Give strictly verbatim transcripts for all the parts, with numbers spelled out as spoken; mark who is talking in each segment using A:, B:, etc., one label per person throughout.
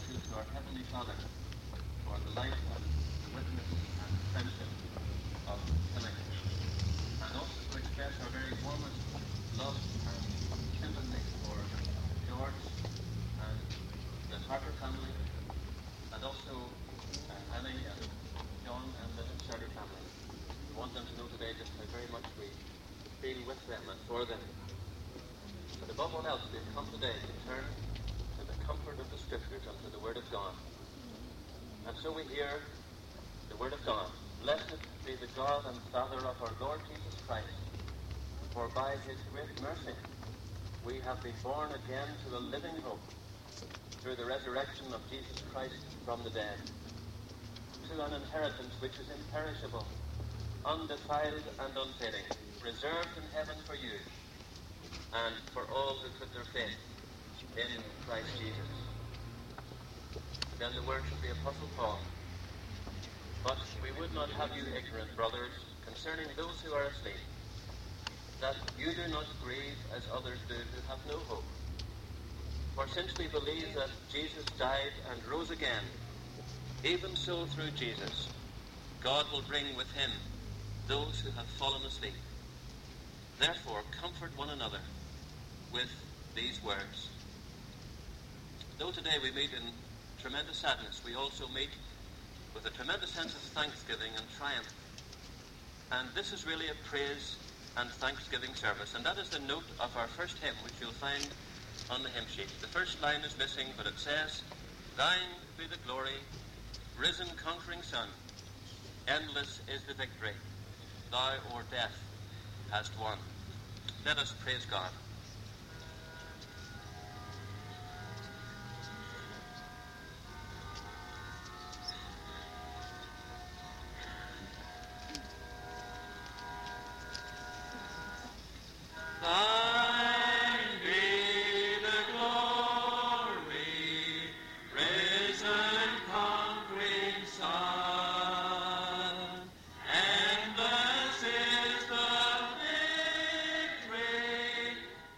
A: gratitude to our Heavenly Father for the life and the witness and friendship of Tillich, and also to express our very warmest love and sympathy for George and the Harper family, and also uh, Annie and John and the Shirley family. We want them to know today just how very much we feel with them and for them. But above all else, we've come today to turn to the comfort of the Scriptures and to the Word of God. And so we hear the Word of God. Blessed be the God and Father of our Lord Jesus Christ, for by his great mercy we have been born again to a living hope through the resurrection of Jesus Christ from the dead, to an inheritance which is imperishable, undefiled and unfading, reserved in heaven for you and for all who put their faith in Christ Jesus. Then the words of the Apostle Paul. But we would not have you ignorant, brothers, concerning those who are asleep, that you do not grieve as others do who have no hope. For since we believe that Jesus died and rose again, even so through Jesus, God will bring with him those who have fallen asleep. Therefore, comfort one another with these words. Though today we meet in tremendous sadness, we also meet with a tremendous sense of thanksgiving and triumph. And this is really a praise and thanksgiving service. And that is the note of our first hymn, which you'll find on the hymn sheet. The first line is missing, but it says, Thine be the glory, risen conquering Son. Endless is the victory, thou o'er death hast won. Let us praise God. Thine be the glory, risen conquering Son. Endless is the victory,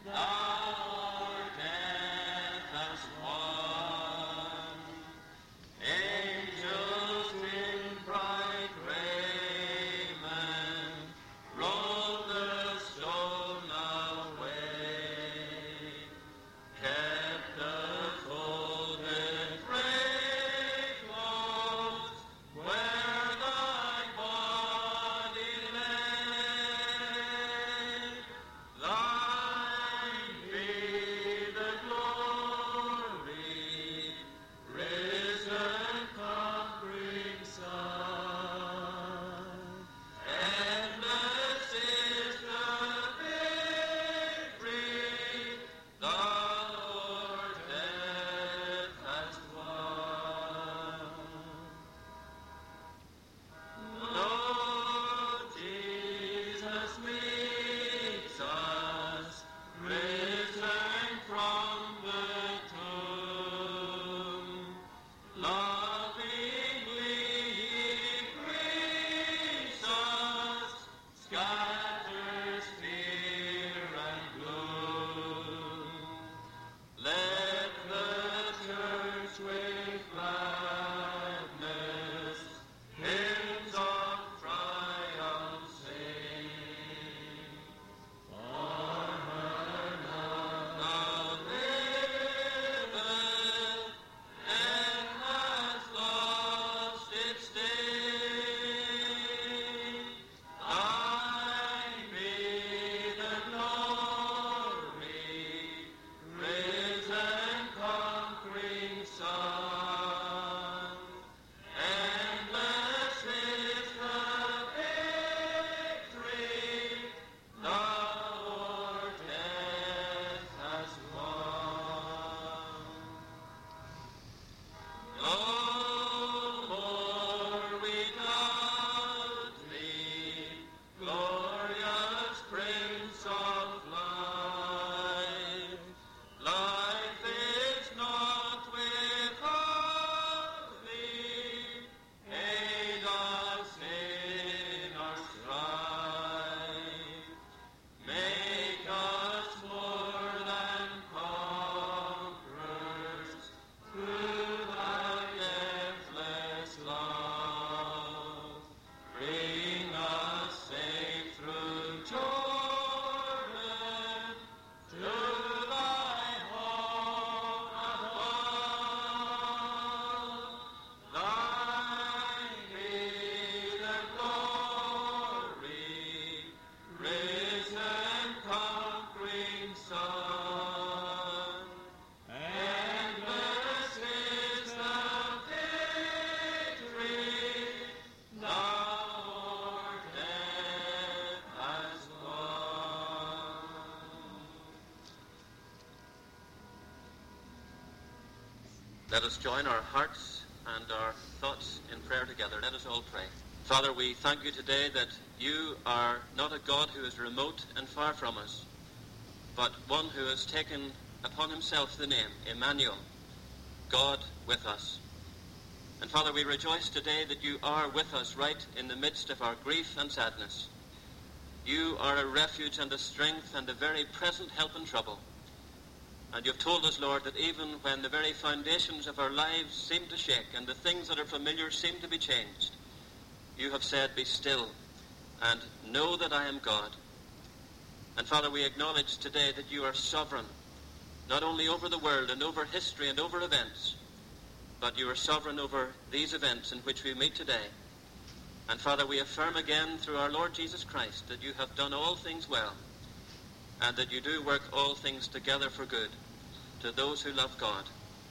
B: Let us join our hearts and our thoughts in prayer together. Let us all pray. Father, we thank you today that you are not a God who is remote and far from us, but one who has taken upon himself the name Emmanuel, God with us. And Father, we rejoice today that you are with us right in the midst of our grief and sadness. You are a refuge and a strength and a very present help in trouble. And you've told us, Lord, that even when the very foundations of our lives seem to shake and the things that are familiar seem to be changed, you have said, be still and know that I am God. And Father, we acknowledge today that you are sovereign, not only over the world and over history and over events, but you are sovereign over these events in which we meet today. And Father, we affirm again through our Lord Jesus Christ that you have done all things well, and that you do work all things together for good to those who love God.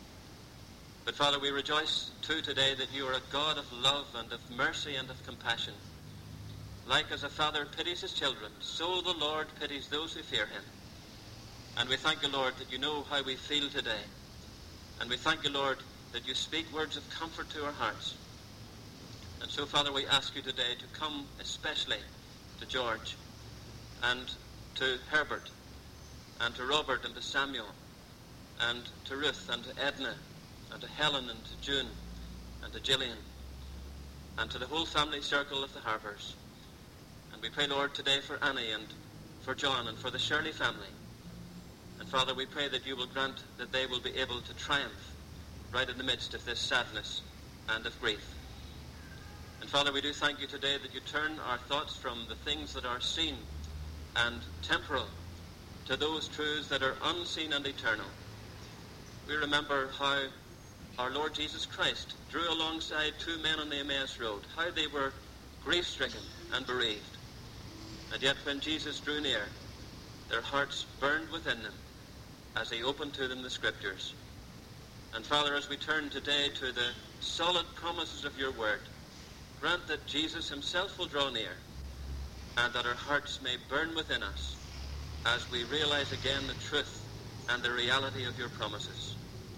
B: But Father, we rejoice too today that you are a God of love and of mercy and of compassion. Like as a father pities his children, so the Lord pities those who fear him. And we thank you, Lord, that you know how we feel today. And we thank you, Lord, that you speak words of comfort to our hearts. And so, Father, we ask you today to come especially to George and to Herbert and to Robert and to Samuel and to Ruth and to Edna and to Helen and to June and to Gillian and to the whole family circle of the Harpers. And we pray, Lord, today for Annie and for John and for the Shirley family. And Father, we pray that you will grant that they will be able to triumph right in the midst of this sadness and of grief. And Father, we do thank you today that you turn our thoughts from the things that are seen and temporal to those truths that are unseen and eternal. We remember how our Lord Jesus Christ drew alongside two men on the Emmaus Road, how they were grief-stricken and bereaved. And yet when Jesus drew near, their hearts burned within them as he opened to them the Scriptures. And Father, as we turn today to the solid promises of your word, grant that Jesus himself will draw near and that our hearts may burn within us as we realize again the truth and the reality of your promises.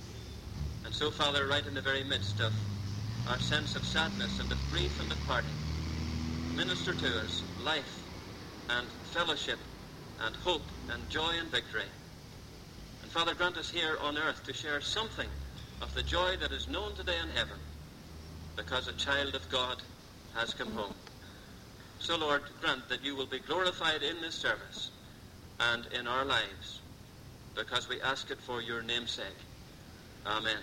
B: And so, Father, right in the very midst of our sense of sadness and of grief and of parting, minister to us life and fellowship and hope and joy and victory. And Father, grant us here on earth to share something of the joy that is known today in heaven, because a child of God has come home. So, Lord, grant that you will be glorified in this service and in our lives, because we ask it for your name's sake. Amen.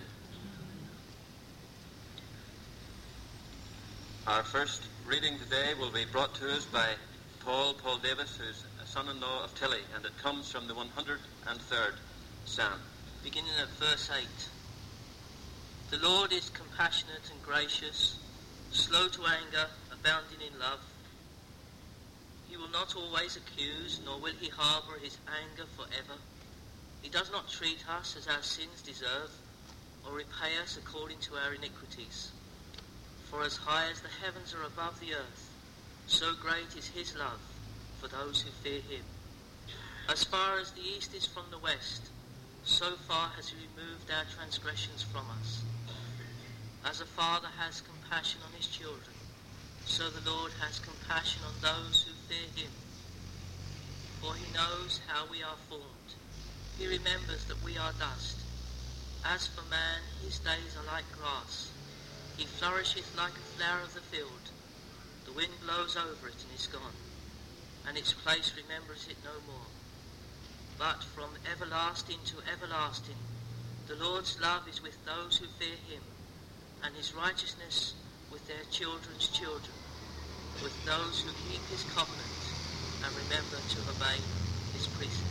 B: Our first reading today will be brought to us by Paul, Paul Davis, who's a son-in-law of Tilly, and it comes from the one hundred third Psalm.
C: Beginning at verse eight. The Lord is compassionate and gracious, slow to anger, abounding in love. He will not always accuse, nor will he harbour his anger forever. He does not treat us as our sins deserve, or repay us according to our iniquities. For as high as the heavens are above the earth, so great is his love for those who fear him. As far as the east is from the west, so far has he removed our transgressions from us. As a father has compassion on his children, so the Lord has compassion on those who fear him. For he knows how we are formed. He remembers that we are dust. As for man, his days are like grass. He flourisheth like a flower of the field. The wind blows over it and is gone, and its place remembers it no more. But from everlasting to everlasting, the Lord's love is with those who fear him, and his righteousness with their children's children, with those who keep his covenant and remember to obey his precepts.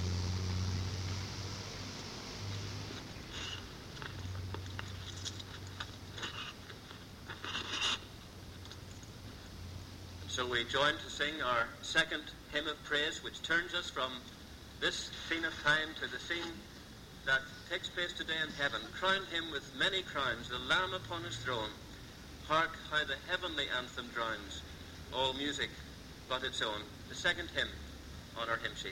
B: So we join to sing our second hymn of praise, which turns us from this scene of time to the scene that takes place today in heaven. Crown him with many crowns, the Lamb upon his throne. Hark how the heavenly anthem drowns all music but its own. The second hymn on our hymn sheet.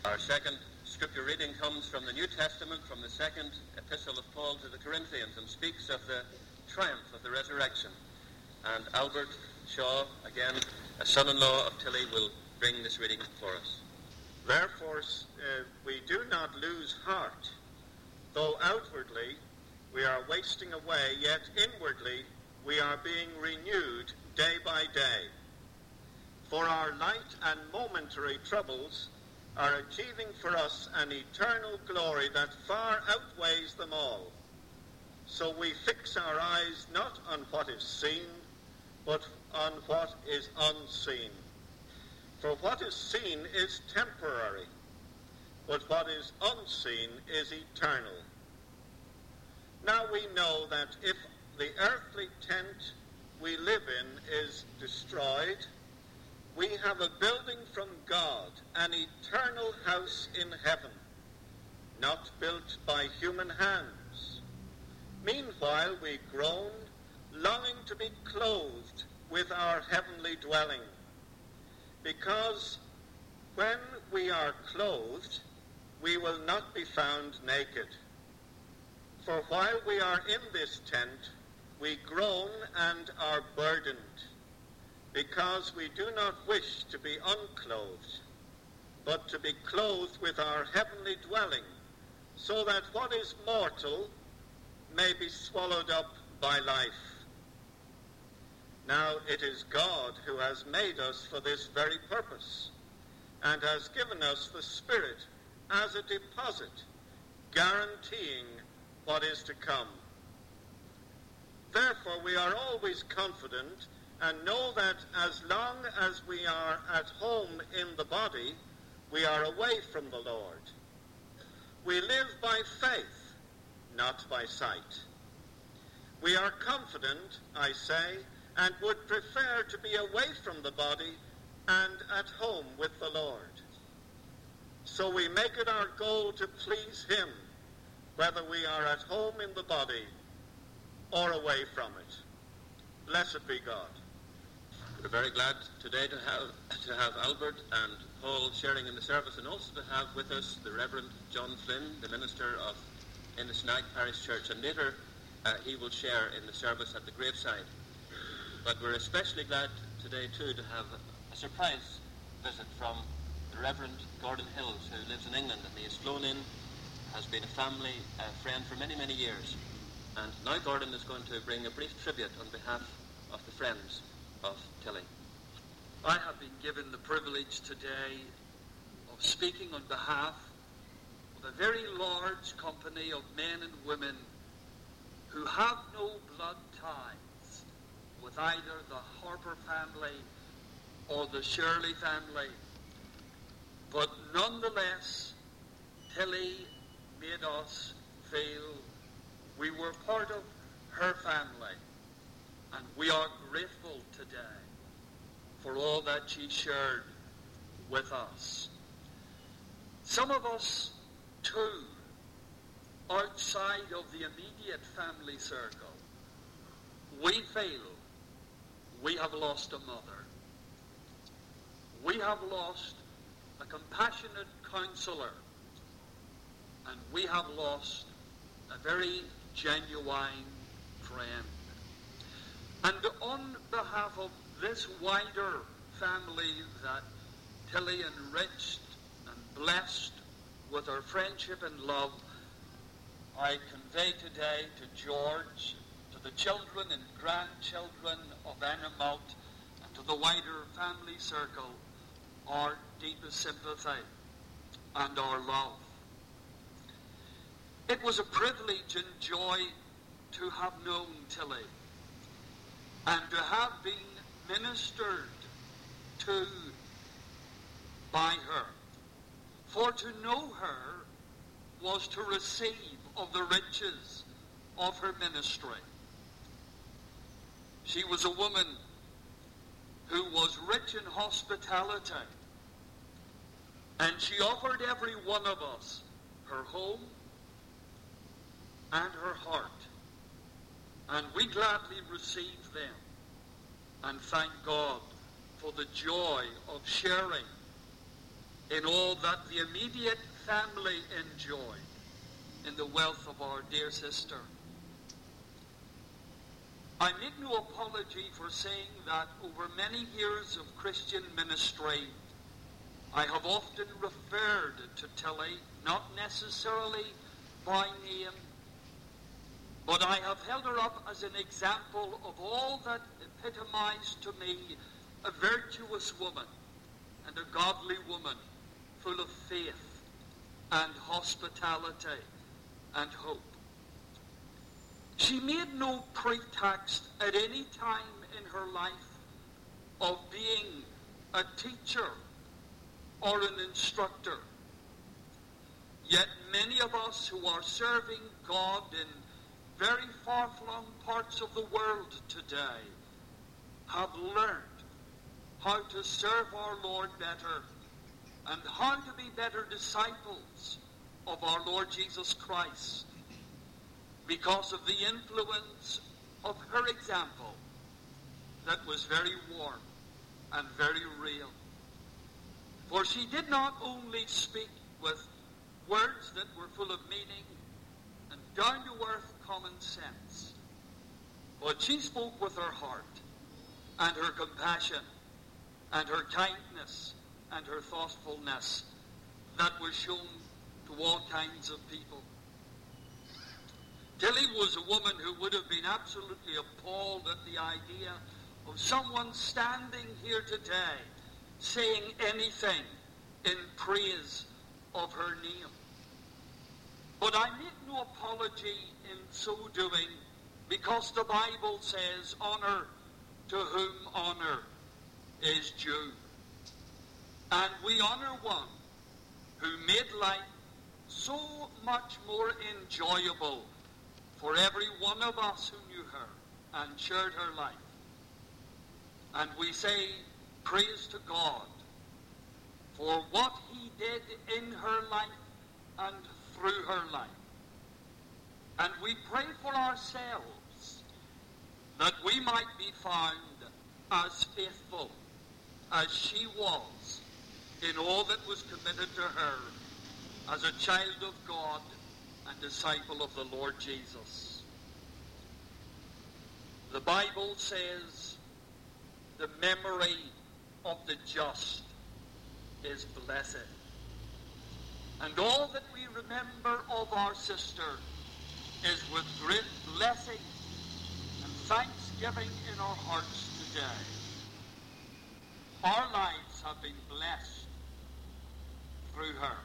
B: Our second scripture reading comes from the New Testament, from the second epistle of Paul to the Corinthians, and speaks of the triumph of the resurrection. And Albert Shaw, again, a son-in-law of Tilly, will bring this reading for us.
D: Therefore, uh, we do not lose heart. Though outwardly we are wasting away, yet inwardly we are being renewed day by day. For our light and momentary troubles are achieving for us an eternal glory that far outweighs them all. So we fix our eyes not on what is seen, but on what is unseen. For what is seen is temporary, but what is unseen is eternal. Now we know that if the earthly tent we live in is destroyed, we have a building from God, an eternal house in heaven, not built by human hands. Meanwhile we groan, longing to be clothed with our heavenly dwelling, because when we are clothed, we will not be found naked. For while we are in this tent, we groan and are burdened, because we do not wish to be unclothed, but to be clothed with our heavenly dwelling, so that what is mortal may be swallowed up by life. Now it is God who has made us for this very purpose, and has given us the Spirit as a deposit, guaranteeing what is to come. Therefore we are always confident and know that as long as we are at home in the body, we are away from the Lord. We live by faith, not by sight. We are confident, I say, and would prefer to be away from the body and at home with the Lord. So we make it our goal to please him, whether we are at home in the body or away from it. Blessed be God.
B: We're very glad today to have to have Albert and Paul sharing in the service, and also to have with us the Reverend John Flynn, the minister of Innisnag Parish Church, and later uh, he will share in the service at the graveside. But we're especially glad today too to have a surprise visit from the Reverend Gordon Hills, who lives in England, and he has flown in, has been a family uh, friend for many, many years. And now Gordon is going to bring a brief tribute on behalf of the friends of Tilly.
E: I have been given the privilege today of speaking on behalf of a very large company of men and women who have no blood ties with either the Harper family or the Shirley family. But nonetheless, Tilly made us feel we were part of her family, and we are grateful today for all that she shared with us. Some of us, too, outside of the immediate family circle, we feel we have lost a mother. We have lost a compassionate counselor, and we have lost a very genuine friend. And on behalf of this wider family that Tilly enriched and blessed with her friendship and love, I convey today to George, to the children and grandchildren of Anna Malt, and to the wider family circle, our deepest sympathy and our love. It was a privilege and joy to have known Tilly, and to have been ministered to by her. For to know her was to receive of the riches of her ministry. She was a woman who was rich in hospitality, and she offered every one of us her home and her heart. And we gladly received them and thank God for the joy of sharing in all that the immediate family enjoy in the wealth of our dear sister. I make no apology for saying that over many years of Christian ministry, I have often referred to Tilly, not necessarily by name, but I have held her up as an example of all that epitomized to me a virtuous woman and a godly woman full of faith and hospitality and hope. She made no pretext at any time in her life of being a teacher or an instructor. Yet many of us who are serving God in very far-flung parts of the world today have learned how to serve our Lord better and how to be better disciples of our Lord Jesus Christ because of the influence of her example that was very warm and very real. For she did not only speak with words that were full of meaning and down-to-earth common sense, but she spoke with her heart and her compassion and her kindness and her thoughtfulness that was shown to all kinds of people. Tilly was a woman who would have been absolutely appalled at the idea of someone standing here today saying anything in praise of her name. But I make no apology in so doing, because the Bible says, honor to whom honor is due. And we honor one who made life so much more enjoyable for every one of us who knew her and shared her life. And we say, praise to God for what he did in her life and through her life. And we pray for ourselves that we might be found as faithful as she was in all that was committed to her as a child of God and disciple of the Lord Jesus. The Bible says the memory of the just is blessed. And all that we remember of our sister is with great blessing and thanksgiving in our hearts today. Our lives have been blessed through her.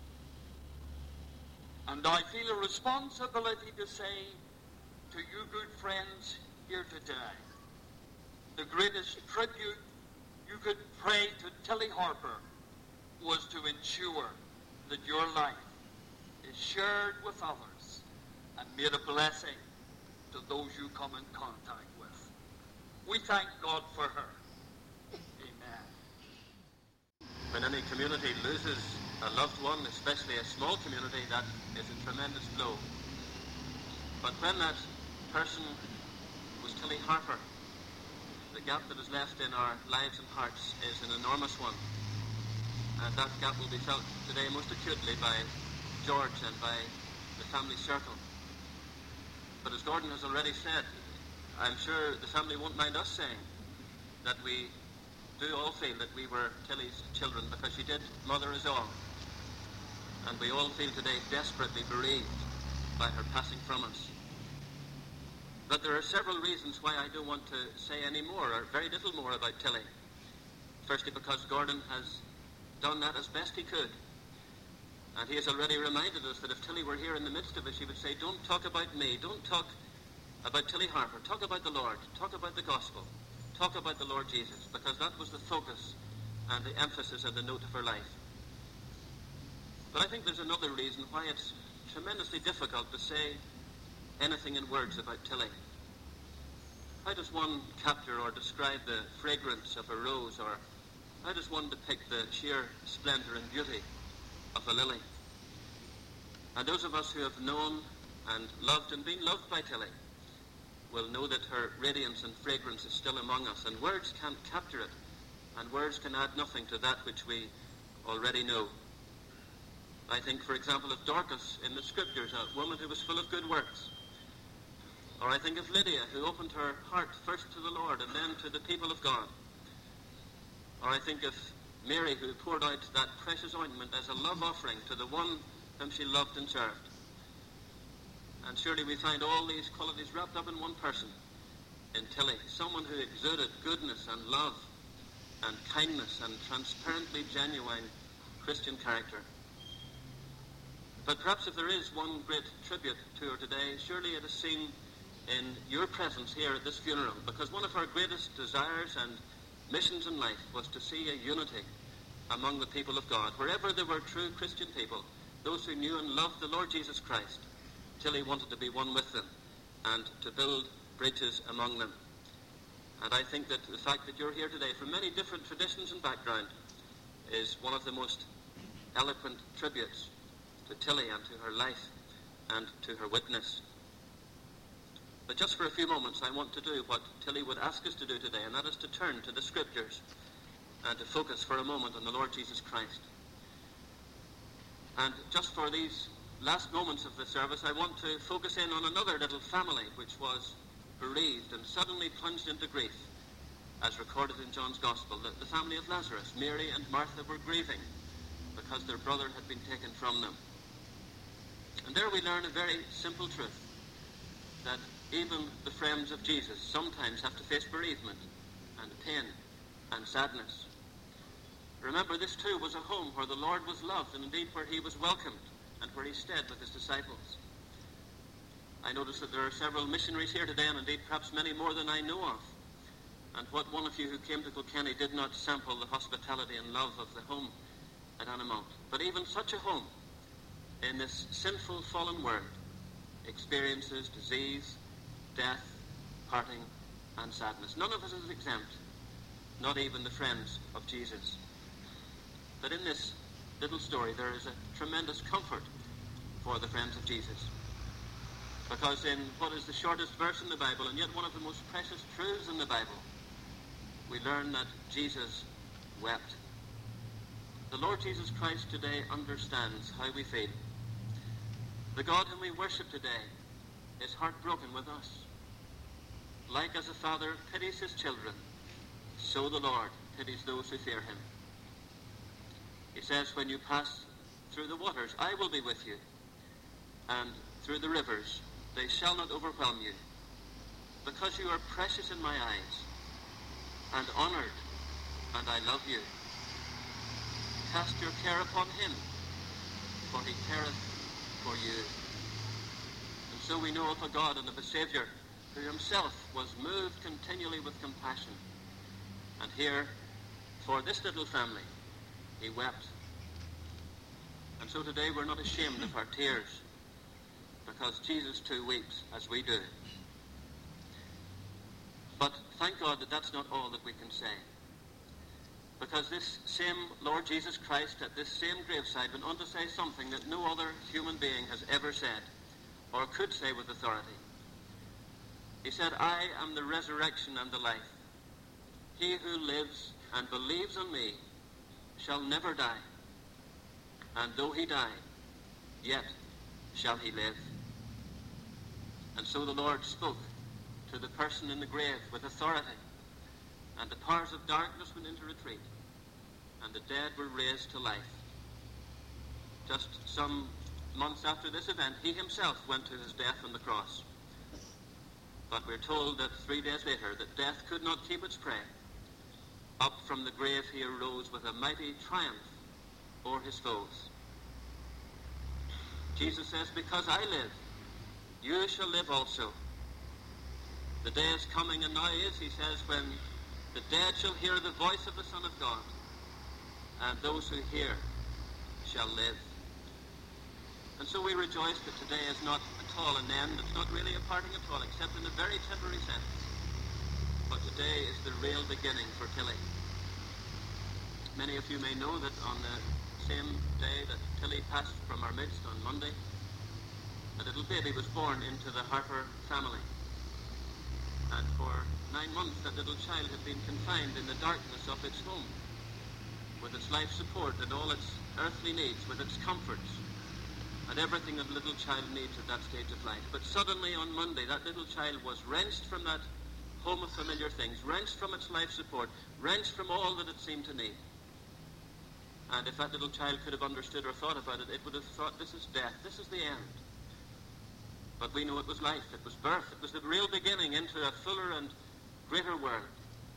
E: And I feel a responsibility to say to you good friends here today, the greatest tribute you could pay to Tilly Harper was to ensure that your life is shared with others and made a blessing to those you come in contact with. We thank God for her. Amen.
B: When any community loses a loved one, especially a small community, that is a tremendous blow. But when that person was Tilly Harper, the gap that is left in our lives and hearts is an enormous one. And that gap will be felt today most acutely by George and by the family circle. But as Gordon has already said, I'm sure the family won't mind us saying that we do all feel that we were Tilly's children, because she did mother us all. And we all feel today desperately bereaved by her passing from us. But there are several reasons why I don't want to say any more, or very little more, about Tilly. Firstly, because Gordon has done that as best he could. And he has already reminded us that if Tilly were here in the midst of us, she would say, don't talk about me, don't talk about Tilly Harper, talk about the Lord, talk about the gospel, talk about the Lord Jesus, because that was the focus and the emphasis and the note of her life. But I think there's another reason why it's tremendously difficult to say anything in words about Tilly. How does one capture or describe the fragrance of a rose, or how does one depict the sheer splendor and beauty of a lily? And those of us who have known and loved and been loved by Tilly will know that her radiance and fragrance is still among us, and words can't capture it, and words can add nothing to that which we already know. I think, for example, of Dorcas in the Scriptures, a woman who was full of good works. Or I think of Lydia, who opened her heart first to the Lord and then to the people of God. Or I think of Mary, who poured out that precious ointment as a love offering to the one whom she loved and served. And surely we find all these qualities wrapped up in one person, in Tilly, someone who exuded goodness and love and kindness and transparently genuine Christian character. But perhaps if there is one great tribute to her today, surely it is seen in your presence here at this funeral, because one of her greatest desires and missions in life was to see a unity among the people of God. Wherever there were true Christian people, those who knew and loved the Lord Jesus Christ, Tilly wanted to be one with them and to build bridges among them. And I think that the fact that you're here today from many different traditions and background is one of the most eloquent tributes to Tilly and to her life and to her witness. But just for a few moments I want to do what Tilly would ask us to do today, and that is to turn to the Scriptures and to focus for a moment on the Lord Jesus Christ. And just for these last moments of the service, I want to focus in on another little family which was bereaved and suddenly plunged into grief, as recorded in John's Gospel. The, the family of Lazarus, Mary and Martha, were grieving because their brother had been taken from them. And there we learn a very simple truth, that even the friends of Jesus sometimes have to face bereavement and pain and sadness. Remember, this too was a home where the Lord was loved, and indeed where he was welcomed and where he stayed with his disciples. I notice that there are several missionaries here today, and indeed perhaps many more than I know of. And what one of you who came to Kilkenny did not sample the hospitality and love of the home at Annamount. But even such a home in this sinful, fallen world experiences disease, death, parting, and sadness. None of us is exempt, not even the friends of Jesus. But in this little story there is a tremendous comfort for the friends of Jesus. Because in what is the shortest verse in the Bible, and yet one of the most precious truths in the Bible, we learn that Jesus wept. The Lord Jesus Christ today understands how we feel. The God whom we worship today is heartbroken with us. Like as a father pities his children, so the Lord pities those who fear him. He says, when you pass through the waters, I will be with you, and through the rivers, they shall not overwhelm you, because you are precious in my eyes, and honored, and I love you. Cast your care upon him, for he careth for you. And so we know of a God and of a Saviour who himself was moved continually with compassion. And here, for this little family, he wept. And so today we're not ashamed of our tears, because Jesus too weeps as we do. But thank God that that's not all that we can say. Because this same Lord Jesus Christ at this same graveside went on to say something that no other human being has ever said, or could say with authority. He said, I am the resurrection and the life. He who lives and believes on me shall never die. And though he die, yet shall he live. And so the Lord spoke to the person in the grave with authority, and the powers of darkness went into retreat, and the dead were raised to life. Just some months after this event, he himself went to his death on the cross. But we're told that three days later that death could not keep its prey. Up from the grave he arose with a mighty triumph over his foes. Jesus says, because I live, you shall live also. The day is coming, and now is, he says, when the dead shall hear the voice of the Son of God, and those who hear shall live. And so we rejoice that today is not at all an end. It's not really a parting at all, except in a very temporary sense. But today is the real beginning for Tilly. Many of you may know that on the same day that Tilly passed from our midst on Monday, a little baby was born into the Harper family. And for nine months that little child had been confined in the darkness of its home, with its life support and all its earthly needs, with its comforts, and everything that a little child needs at that stage of life. But suddenly on Monday, that little child was wrenched from that home of familiar things, wrenched from its life support, wrenched from all that it seemed to need. And if that little child could have understood or thought about it, it would have thought, this is death, this is the end. But we know it was life, it was birth, it was the real beginning into a fuller and greater world.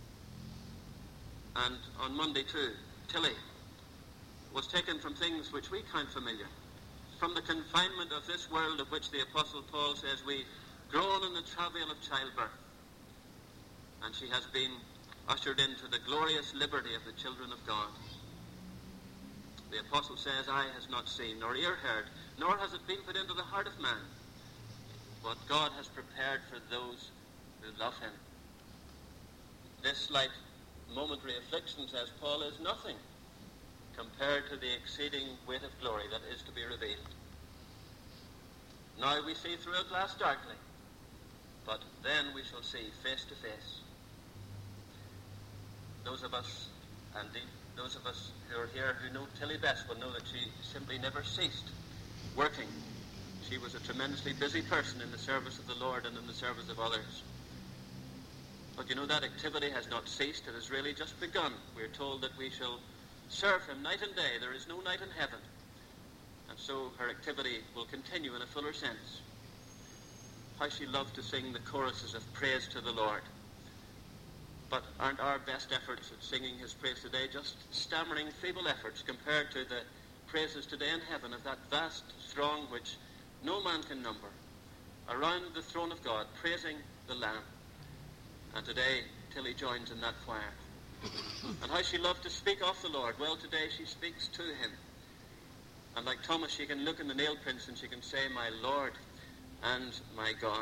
B: And on Monday too, Tilly was taken from things which we count familiar, from the confinement of this world of which the Apostle Paul says we groan in the travail of childbirth. And she has been ushered into the glorious liberty of the children of God. The Apostle says, eye has not seen, nor ear heard, nor has it been put into the heart of man, what God has prepared for those who love him. This slight momentary affliction, says Paul, is nothing compared to the exceeding weight of glory that is to be revealed. Now we see through a glass darkly, but then we shall see face to face. Those of us, and indeed those of us who are here who know Tilly best will know that she simply never ceased working. She was a tremendously busy person in the service of the Lord and in the service of others. But you know, that activity has not ceased. It has really just begun. We are told that we shall serve him night and day. There is no night in heaven. And so her activity will continue in a fuller sense. How she loved to sing the choruses of praise to the Lord. But aren't our best efforts at singing his praise today just stammering, feeble efforts compared to the praises today in heaven of that vast throng which no man can number, around the throne of God, praising the Lamb? And today, Tilly joins in that choir. And how she loved to speak of the Lord. Well, today she speaks to him. And like Thomas, she can look in the nail prints and she can say, my Lord and my God.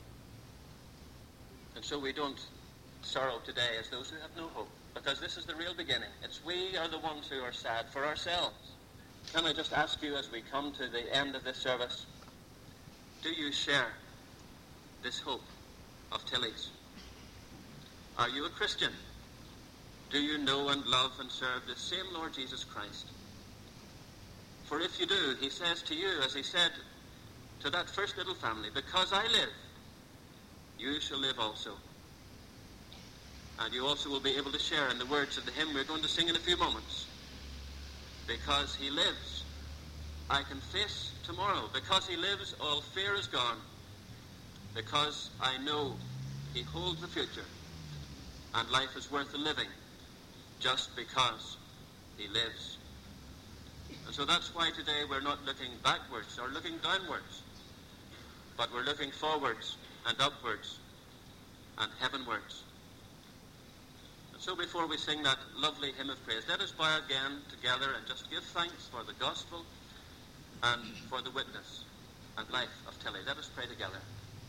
B: And so we don't sorrow today as those who have no hope, because this is the real beginning. It's we are the ones who are sad for ourselves. Can I just ask you as we come to the end of this service, do you share this hope of Tilly's? Are you a Christian? Do you know and love and serve the same Lord Jesus Christ? For if you do, he says to you, as he said to that first little family, because I live, you shall live also. And you also will be able to share in the words of the hymn we're going to sing in a few moments. Because he lives, I can face tomorrow. Because he lives, all fear is gone. Because I know he holds the future, and life is worth the living just because he lives. And so that's why today we're not looking backwards or looking downwards, but we're looking forwards and upwards and heavenwards. And so before we sing that lovely hymn of praise, let us bow again together and just give thanks for the gospel and for the witness and life of Tilly. Let us pray together.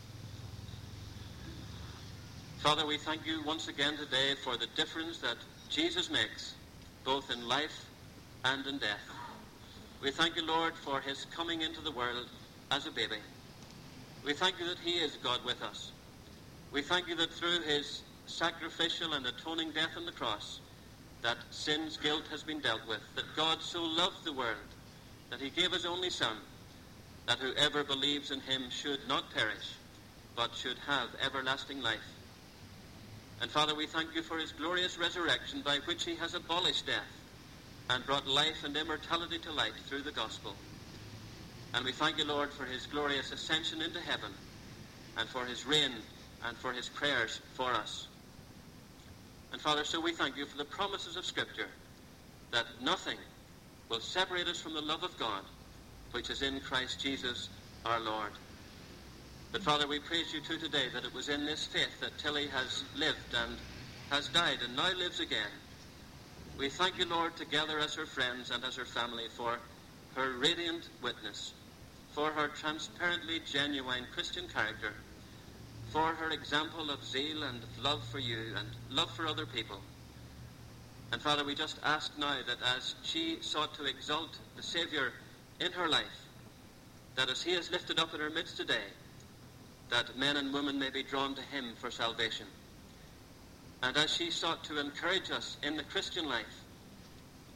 B: Father, we thank you once again today for the difference that Jesus makes, both in life and in death. We thank you, Lord, for his coming into the world as a baby. We thank you that he is God with us. We thank you that through his sacrificial and atoning death on the cross, that sin's guilt has been dealt with, that God so loved the world that he gave his only Son, that whoever believes in him should not perish, but should have everlasting life. And Father, we thank you for his glorious resurrection, by which he has abolished death and brought life and immortality to light through the gospel. And we thank you, Lord, for his glorious ascension into heaven, and for his reign, and for his prayers for us. And Father, so we thank you for the promises of Scripture, that nothing will separate us from the love of God, which is in Christ Jesus our Lord. But Father, we praise you too today that it was in this faith that Tilly has lived and has died and now lives again. We thank you, Lord, together as her friends and as her family, for her radiant witness, for her transparently genuine Christian character, for her example of zeal and of love for you and love for other people. And Father, we just ask now that as she sought to exalt the Saviour in her life, that as he is lifted up in her midst today, that men and women may be drawn to him for salvation. And as she sought to encourage us in the Christian life,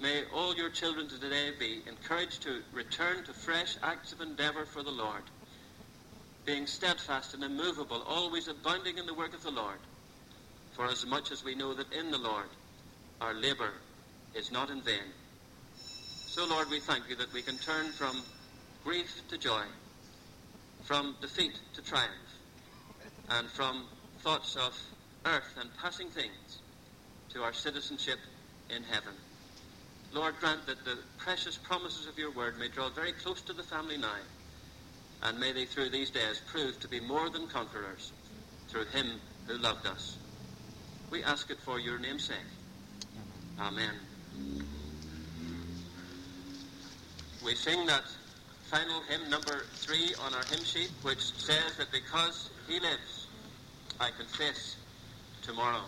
B: may all your children today be encouraged to return to fresh acts of endeavour for the Lord, being steadfast and immovable, always abounding in the work of the Lord, for as much as we know that in the Lord our labour is not in vain. So, Lord, we thank you that we can turn from grief to joy, from defeat to triumph, and from thoughts of earth and passing things to our citizenship in heaven. Lord, grant that the precious promises of your word may draw very close to the family now, and may they through these days prove to be more than conquerors through him who loved us. We ask it for your name's sake. Amen. We sing that final hymn, number three on our hymn sheet, which says that because he lives, I can face tomorrow.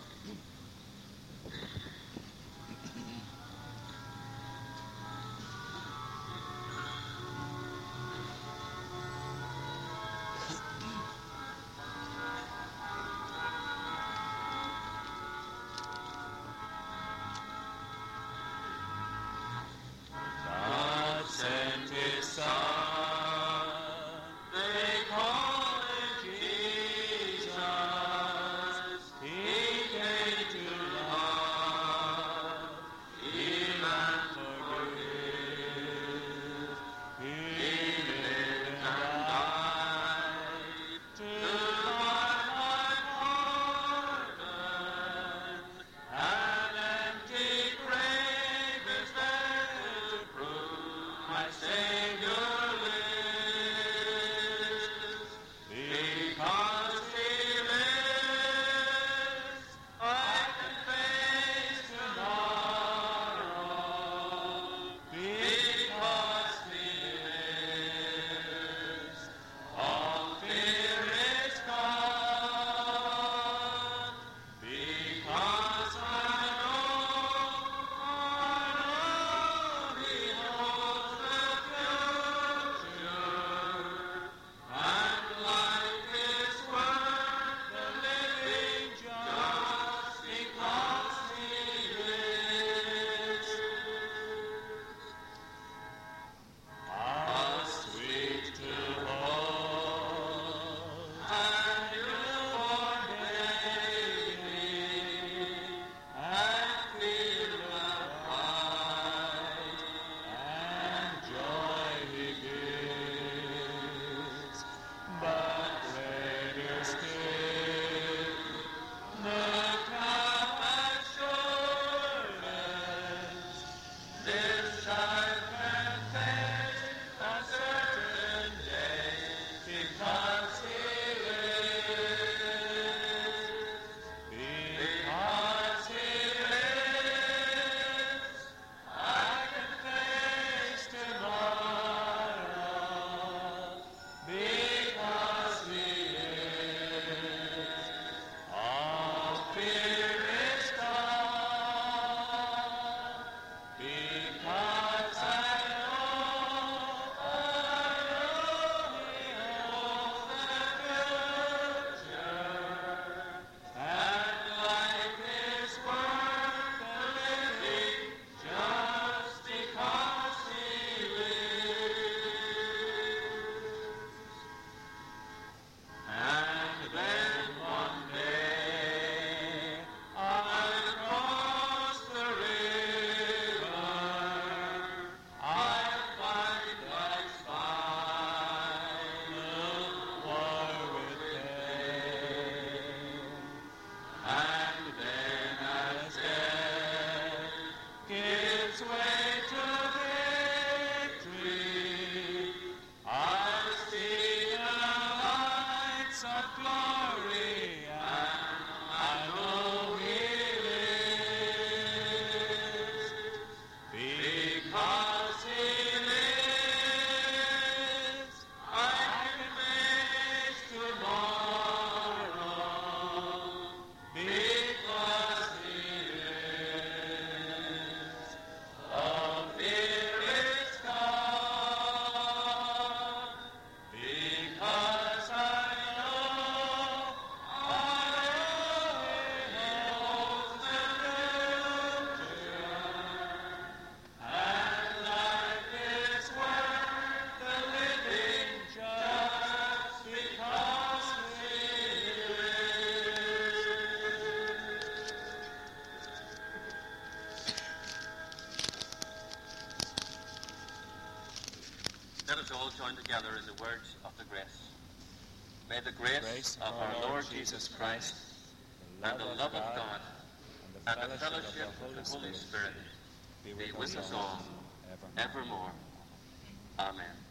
F: Because I know
B: join together in the words of the grace. May the grace, grace of our Lord, Lord Jesus Christ, and the love of God, and the fellowship of the Holy Spirit be with us all, evermore. Amen.